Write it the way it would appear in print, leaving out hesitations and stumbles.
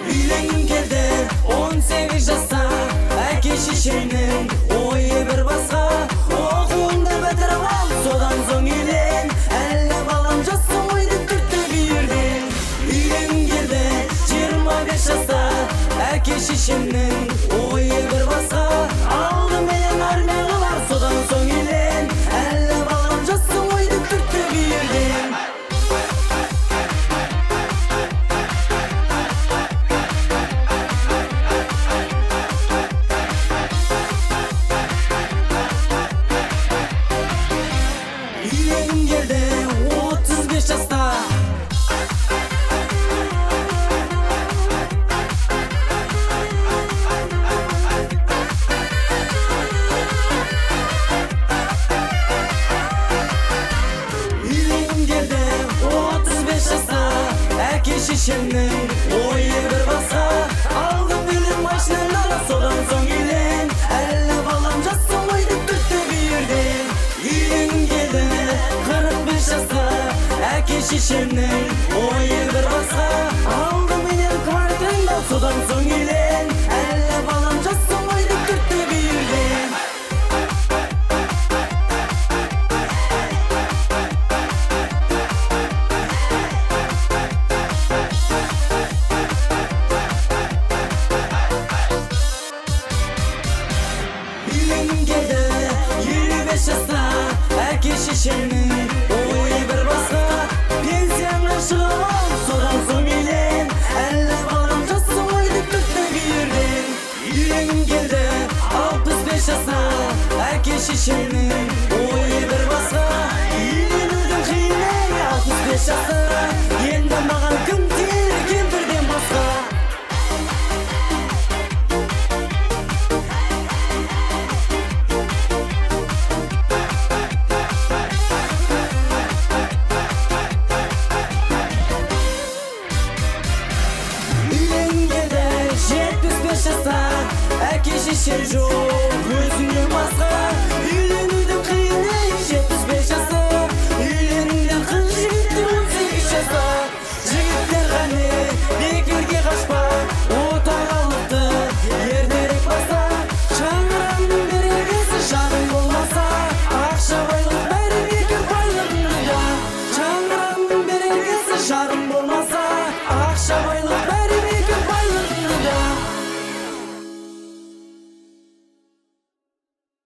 Үйлөнгім келді 18 жаста, әке шешемнің ойы бір басқа. Оқуыңды бітіріп ал, содан соң үйлен, әлі балам жассың ғой деп түртті бүйірден. Үйлөнгім келді 25 жаста, әке шешемнің ойы бір басқа. Алдымен армия қылар, содан соң үйлен, әлі балам жассың ғой деп түртті бүйірден. Үйлөнгім келді 35 жаста. Үйлөнгім келді 35 жаста, әке шешемнің ойы бір басқа. Алдым үйлен машинаны ала, содан соң үйлен, әлі балам жассың ғой деп түртті бүйірден. Үйлөнгім келді 45 жаста, әке шешемнің ойы бір басқа. Алдым үйлен квартираңды ал, содан соң үйлен, әлі балам жассың ғой деп түртті бүйірден. Үйлөнгім келді 25 жаста, әке шешемнің ойы бір басқа. Пенсияңа шығып ал, содан соң үйлен, әлі балам жассың ғой деп түртті бүйірден. Үйлөнгім келді 65 жаста, әке шешемнің ойы бір басқа. Үйленудің қиын ей 65 жаста, енді маған кім тиер кемпірден басқа. Үйлөнгім келді 75 жаста, әке шешем жоқ өзіңнен басқа.